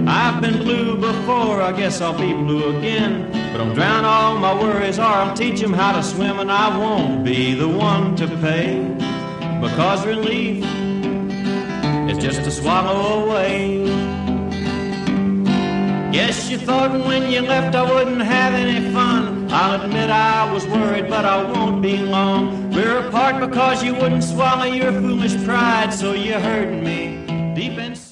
I've been blue before, I guess I'll be blue again. But I'll drown all my worries or I'll teach them how to swim, and I won't be the one to pay, because relief is just to swallow away. Guess you thought when you left I wouldn't have any fun. I'll admit I was worried, but I won't be long. We're apart because you wouldn't swallow your foolish pride, so you hurt me deep inside.